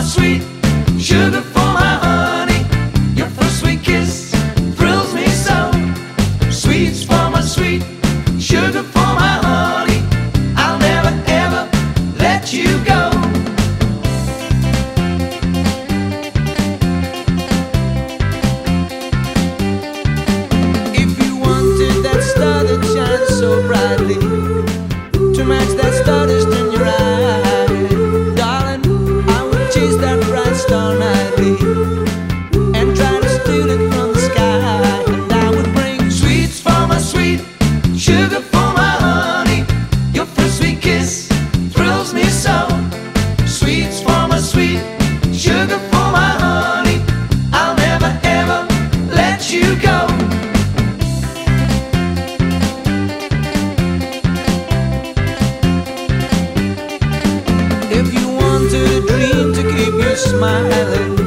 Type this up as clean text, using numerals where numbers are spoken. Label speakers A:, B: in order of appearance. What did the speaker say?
A: sweet, sugar for my honey. Your first sweet kiss thrills me so. Sweets for my sweet, sugar for my honey. I'll never ever let you go. If you wanted that star that shines so brightly to match that stardust in your eye, darling, I would chase that bright star nightly and try to steal it from the sky. And I would bring sweets for my sweet, sugar for my honey. Your first sweet kiss thrills me so. Sweets for my sweet, sugar for my honey. I'll never ever let you go. If you wanted a dream to keep you smiling,